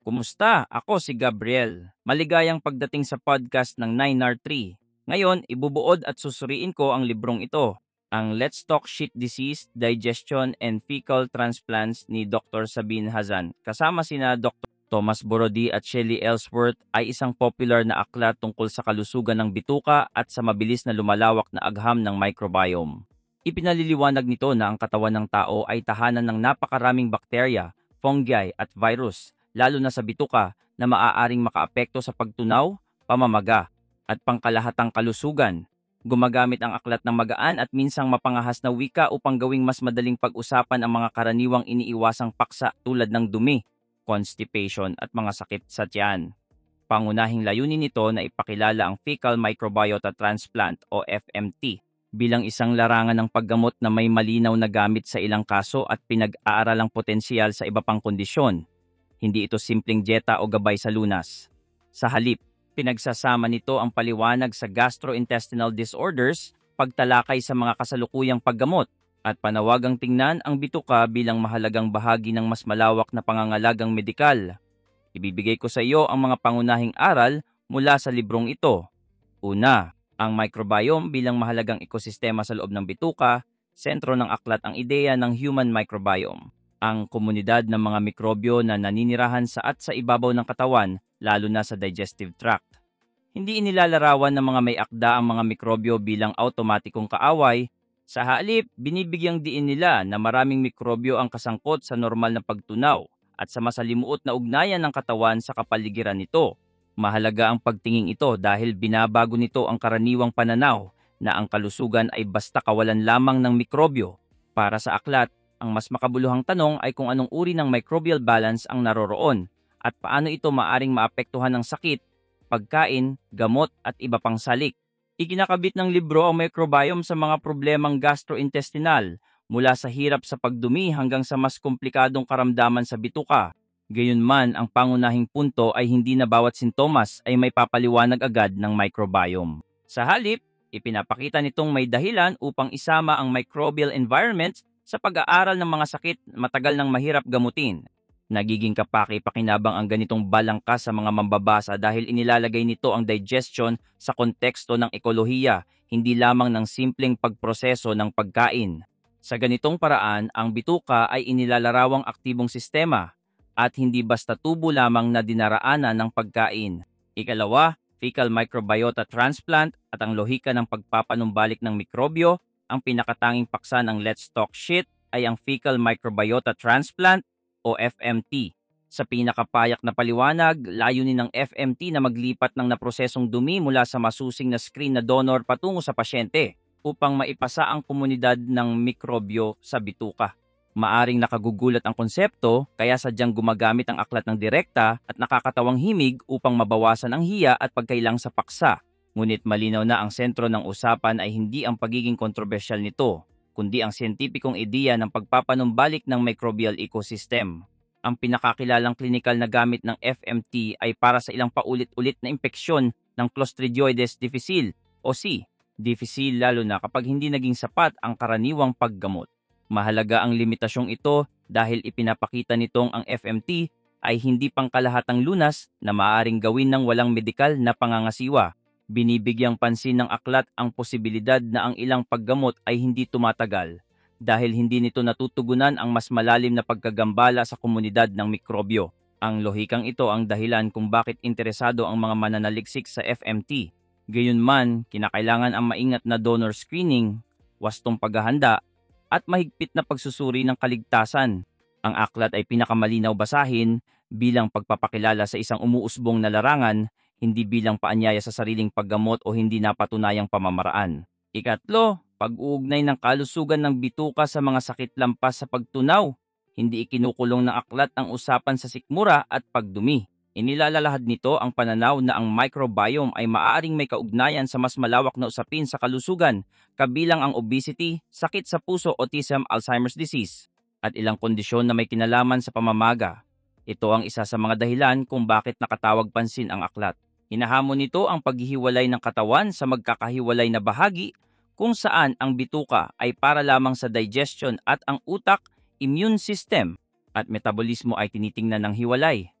Kumusta? Ako si Gabriel. Maligayang pagdating sa podcast ng 9R3. Ngayon, ibubuod at susuriin ko ang librong ito, ang Let's Talk Shit Disease, Digestion and Fecal Transplants ni Dr. Sabine Hazan. Kasama sina Dr. Thomas Borody at Shelley Ellsworth ay isang popular na aklat tungkol sa kalusugan ng bituka at sa mabilis na lumalawak na agham ng microbiome. Ipinaliliwanag nito na ang katawan ng tao ay tahanan ng napakaraming bakterya, fungi at virus, lalo na sa bituka na maaaring makaapekto sa pagtunaw, pamamaga, at pangkalahatang kalusugan. Gumagamit ang aklat ng magaan at minsang mapangahas na wika upang gawing mas madaling pag-usapan ang mga karaniwang iniiwasang paksa tulad ng dumi, constipation at mga sakit sa tiyan. Pangunahing layunin nito na ipakilala ang fecal microbiota transplant o FMT bilang isang larangan ng paggamot na may malinaw na gamit sa ilang kaso at pinag-aaralang potensyal sa iba pang kondisyon. Hindi ito simpleng dieta o gabay sa lunas. Sa halip, pinagsasama nito ang paliwanag sa gastrointestinal disorders, pagtalakay sa mga kasalukuyang paggamot, at panawagang tingnan ang bituka bilang mahalagang bahagi ng mas malawak na pangangalagang medikal. Ibibigay ko sa iyo ang mga pangunahing aral mula sa librong ito. Una, ang microbiome bilang mahalagang ekosistema sa loob ng bituka, sentro ng aklat ang ideya ng human microbiome, ang komunidad ng mga mikrobyo na naninirahan sa at sa ibabaw ng katawan, lalo na sa digestive tract. Hindi inilalarawan ng mga may akda ang mga mikrobyo bilang automatikong kaaway. Sa halip, binibigyang diin nila na maraming mikrobyo ang kasangkot sa normal na pagtunaw at sa masalimuot na ugnayan ng katawan sa kapaligiran nito. Mahalaga ang pagtingin ito dahil binabago nito ang karaniwang pananaw na ang kalusugan ay basta kawalan lamang ng mikrobyo. Para sa aklat, ang mas makabuluhang tanong ay kung anong uri ng microbial balance ang naroroon at paano ito maaring maapektuhan ng sakit, pagkain, gamot at iba pang salik. Ikinakabit ng libro ang microbiome sa mga problemang gastrointestinal, mula sa hirap sa pagdumi hanggang sa mas komplikadong karamdaman sa bituka. Gayunman, ang pangunahing punto ay hindi na bawat sintomas ay may papaliwanag agad ng microbiome. Sa halip, ipinapakita nitong may dahilan upang isama ang microbial environment sa pag-aaral ng mga sakit matagal nang mahirap gamutin. Nagiging kapaki-pakinabang ang ganitong balangkas sa mga mambabasa dahil inilalagay nito ang digestion sa konteksto ng ekolohiya, hindi lamang ng simpleng pagproseso ng pagkain. Sa ganitong paraan, ang bituka ay inilalarawang aktibong sistema at hindi basta tubo lamang na dinaraanan ng pagkain. Ikalawa, fecal microbiota transplant at ang lohika ng pagpapanumbalik ng mikrobyo. Ang pinakatanging paksa ng Let's Talk Shit ay ang fecal microbiota transplant o FMT. Sa pinakapayak na paliwanag, layunin ng FMT na maglipat ng naprosesong dumi mula sa masusing na screen na donor patungo sa pasyente upang maipasa ang komunidad ng mikrobyo sa bituka. Maaring nakagugulat ang konsepto, kaya sadyang gumagamit ang aklat ng direkta at nakakatawang himig upang mabawasan ang hiya at pagkailang sa paksa. Ngunit malinaw na ang sentro ng usapan ay hindi ang pagiging kontrobersyal nito, kundi ang siyentipikong ideya ng pagpapanumbalik ng microbial ecosystem. Ang pinakakilalang klinikal na gamit ng FMT ay para sa ilang paulit-ulit na impeksyon ng Clostridioides difficile o C. difficile, lalo na kapag hindi naging sapat ang karaniwang paggamot. Mahalaga ang limitasyong ito dahil ipinapakita nitong ang FMT ay hindi pangkalahatang lunas na maaaring gawin ng walang medikal na pangangasiwa. Binibigyang pansin ng aklat ang posibilidad na ang ilang paggamot ay hindi tumatagal dahil hindi nito natutugunan ang mas malalim na pagkagambala sa komunidad ng mikrobyo. Ang lohikang ito ang dahilan kung bakit interesado ang mga mananaliksik sa FMT. Gayunman, kinakailangan ang maingat na donor screening, wastong paghahanda, at mahigpit na pagsusuri ng kaligtasan. Ang aklat ay pinakamalinaw basahin bilang pagpapakilala sa isang umuusbong na larangan, hindi bilang paanyaya sa sariling paggamot o hindi napatunayang pamamaraan. Ikatlo, pag-uugnay ng kalusugan ng bituka sa mga sakit lampas sa pagtunaw. Hindi ikinukulong ng aklat ang usapan sa sikmura at pagdumi. Inilalalahad nito ang pananaw na ang microbiome ay maaaring may kaugnayan sa mas malawak na usapin sa kalusugan, kabilang ang obesity, sakit sa puso, autism, Alzheimer's disease, at ilang kondisyon na may kinalaman sa pamamaga. Ito ang isa sa mga dahilan kung bakit nakatawag pansin ang aklat. Hinahamon nito ang paghihiwalay ng katawan sa magkakahiwalay na bahagi kung saan ang bituka ay para lamang sa digestion at ang utak, immune system, at metabolismo ay tinitingnan ng hiwalay.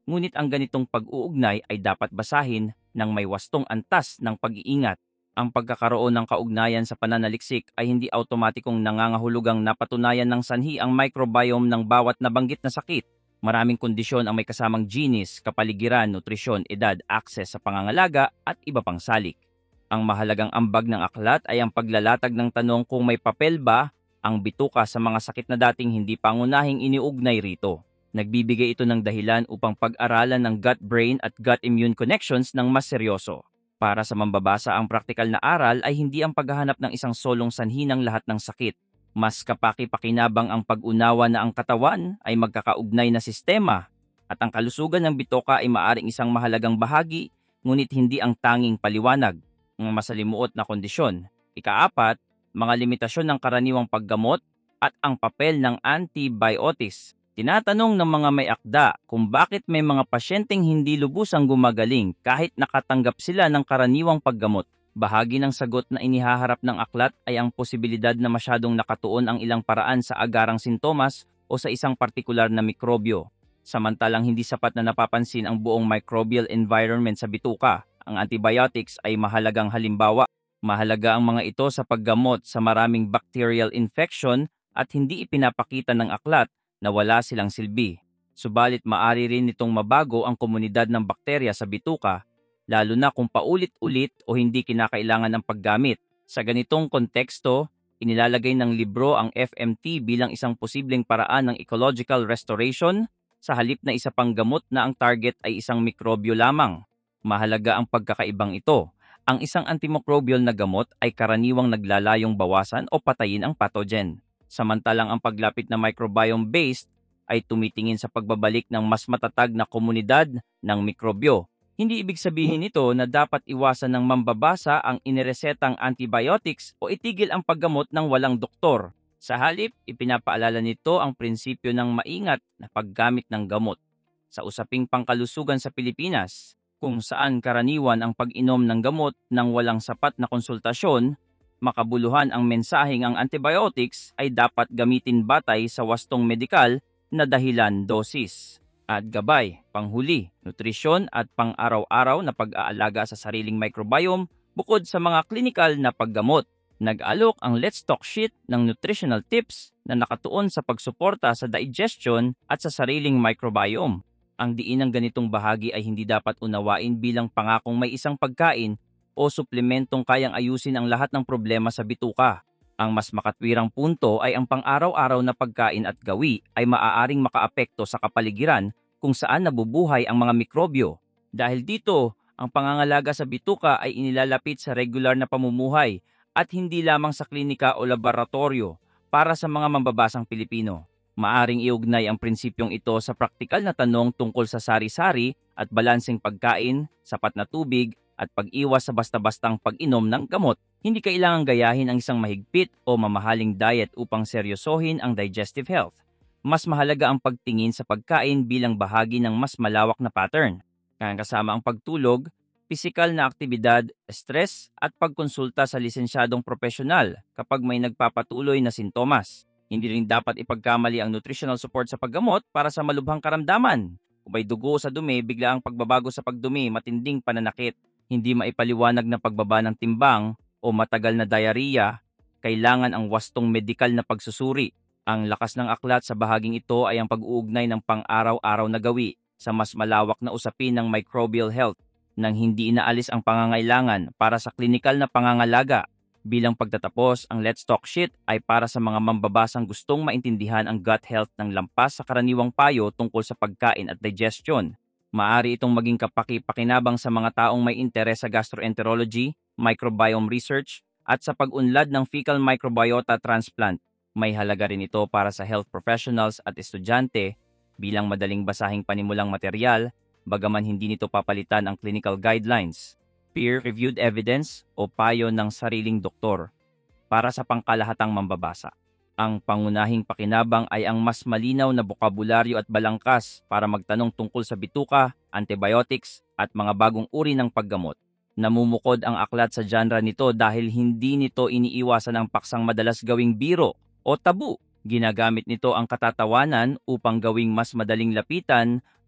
Ngunit ang ganitong pag-uugnay ay dapat basahin ng may wastong antas ng pag-iingat. Ang pagkakaroon ng kaugnayan sa pananaliksik ay hindi automatikong nangangahulugang napatunayan ng sanhi ang microbiome ng bawat nabanggit na sakit. Maraming kondisyon ang may kasamang genes, kapaligiran, nutrisyon, edad, akses sa pangangalaga at iba pang salik. Ang mahalagang ambag ng aklat ay ang paglalatag ng tanong kung may papel ba ang bituka sa mga sakit na dating hindi pangunahing iniugnay rito. Nagbibigay ito ng dahilan upang pag-aralan ng gut-brain at gut-immune connections ng mas seryoso. Para sa mambabasa, ang praktikal na aral ay hindi ang paghahanap ng isang solong sanhi ng lahat ng sakit. Mas kapaki-pakinabang ang pag-unawa na ang katawan ay magkakaugnay na sistema at ang kalusugan ng bitoka ay maaring isang mahalagang bahagi, ngunit hindi ang tanging paliwanag ng masalimuot na kondisyon. Ikaapat, mga limitasyon ng karaniwang paggamot at ang papel ng antibiotics. Tinatanong ng mga may akda kung bakit may mga pasyenteng hindi lubusang gumagaling kahit nakatanggap sila ng karaniwang paggamot. Bahagi ng sagot na inihaharap ng aklat ay ang posibilidad na masyadong nakatuon ang ilang paraan sa agarang sintomas o sa isang partikular na mikrobyo. Samantalang hindi sapat na napapansin ang buong microbial environment sa bituka. Ang antibiotics ay mahalagang halimbawa. Mahalaga ang mga ito sa paggamot sa maraming bacterial infection at hindi ipinapakita ng aklat na wala silang silbi. Subalit maari rin nitong mabago ang komunidad ng bakterya sa bituka, lalo na kung paulit-ulit o hindi kinakailangan ng paggamit. Sa ganitong konteksto, inilalagay ng libro ang FMT bilang isang posibleng paraan ng ecological restoration sa halip na isa pang gamot na ang target ay isang mikrobyo lamang. Mahalaga ang pagkakaibang ito. Ang isang antimicrobial na gamot ay karaniwang naglalayong bawasan o patayin ang pathogen. Samantalang ang paglapit na microbiome-based ay tumitingin sa pagbabalik ng mas matatag na komunidad ng mikrobyo. Hindi ibig sabihin nito na dapat iwasan ng mambabasa ang iniresetang antibiotics o itigil ang paggamot ng walang doktor. Sa halip, ipinapaalala nito ang prinsipyo ng maingat na paggamit ng gamot. Sa usaping pangkalusugan sa Pilipinas, kung saan karaniwan ang pag-inom ng gamot ng walang sapat na konsultasyon, makabuluhan ang mensaheng ang antibiotics ay dapat gamitin batay sa wastong medikal na dahilan, dosis at gabay. Panghuli, nutrisyon at pang-araw-araw na pag-aalaga sa sariling microbiome bukod sa mga klinikal na paggamot. Nag-alok ang Let's Talk Sheet ng nutritional tips na nakatuon sa pagsuporta sa digestion at sa sariling microbiome. Ang diin ng ganitong bahagi ay hindi dapat unawain bilang pangakong may isang pagkain o suplementong kayang ayusin ang lahat ng problema sa bituka. Ang mas makatwirang punto ay ang pang-araw-araw na pagkain at gawi ay maaaring makaapekto sa kapaligiran kung saan nabubuhay ang mga mikrobyo. Dahil dito, ang pangangalaga sa bituka ay inilalapit sa regular na pamumuhay at hindi lamang sa klinika o laboratorio para sa mga mambabasang Pilipino. Maaring iugnay ang prinsipyong ito sa praktikal na tanong tungkol sa sari-sari at balanseng pagkain, sapat na tubig, at pag-iwas sa basta-bastang pag-inom ng gamot. Hindi kailangang gayahin ang isang mahigpit o mamahaling diet upang seryosohin ang digestive health. Mas mahalaga ang pagtingin sa pagkain bilang bahagi ng mas malawak na pattern. Kasama ang pagtulog, pisikal na aktibidad, stress, at pagkonsulta sa lisensyadong profesional kapag may nagpapatuloy na sintomas. Hindi rin dapat ipagkamali ang nutritional support sa paggamot para sa malubhang karamdaman. Kung may dugo sa dumi, biglaang pagbabago sa pagdumi, matinding pananakit, hindi maipaliwanag na pagbaba ng timbang o matagal na diarrhea, kailangan ang wastong medikal na pagsusuri. Ang lakas ng aklat sa bahaging ito ay ang pag-uugnay ng pang-araw-araw na gawi sa mas malawak na usapin ng microbial health nang hindi inaalis ang pangangailangan para sa klinikal na pangangalaga. Bilang pagtatapos, ang Let's Talk Sheet ay para sa mga mambabasang gustong maintindihan ang gut health ng lampas sa karaniwang payo tungkol sa pagkain at digestion. Maaari itong maging kapaki-pakinabang sa mga taong may interes sa gastroenterology, microbiome research, at sa pag-unlad ng fecal microbiota transplant. May halaga rin ito para sa health professionals at estudyante bilang madaling basahing panimulang material, bagaman hindi nito papalitan ang clinical guidelines, peer-reviewed evidence o payo ng sariling doktor. Para sa pangkalahatang mambabasa, ang pangunahing pakinabang ay ang mas malinaw na bokabularyo at balangkas para magtanong tungkol sa bituka, antibiotics, at mga bagong uri ng paggamot. Namumukod ang aklat sa genre nito dahil hindi nito iniiwasan ang paksang madalas gawing biro o tabu. Ginagamit nito ang katatawanan upang gawing mas madaling lapitan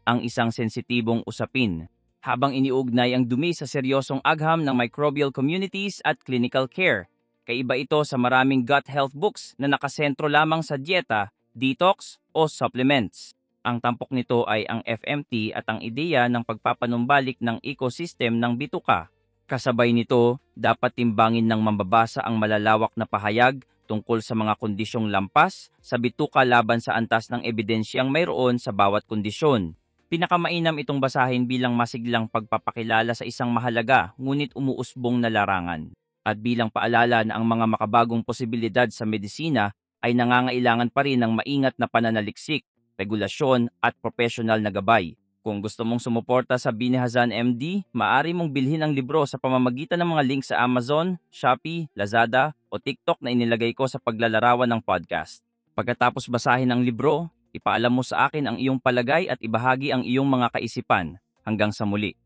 ang isang sensitibong usapin, habang iniugnay ang dumi sa seryosong agham ng microbial communities at clinical care. Kaiba ito sa maraming gut health books na nakasentro lamang sa dieta, detox o supplements. Ang tampok nito ay ang FMT at ang ideya ng pagpapanumbalik ng ecosystem ng bituka. Kasabay nito, dapat timbangin ng mambabasa ang malalawak na pahayag tungkol sa mga kondisyong lampas sa bituka laban sa antas ng ebidensyang mayroon sa bawat kondisyon. Pinakamainam itong basahin bilang masiglang pagpapakilala sa isang mahalaga ngunit umuusbong na larangan. At bilang paalala na ang mga makabagong posibilidad sa medisina ay nangangailangan pa rin ng maingat na pananaliksik, regulasyon at profesional na gabay. Kung gusto mong sumuporta sa Bini Hazan MD, maaari mong bilhin ang libro sa pamamagitan ng mga link sa Amazon, Shopee, Lazada o TikTok na inilagay ko sa paglalarawan ng podcast. Pagkatapos basahin ang libro, ipaalam mo sa akin ang iyong palagay at ibahagi ang iyong mga kaisipan. Hanggang sa muli.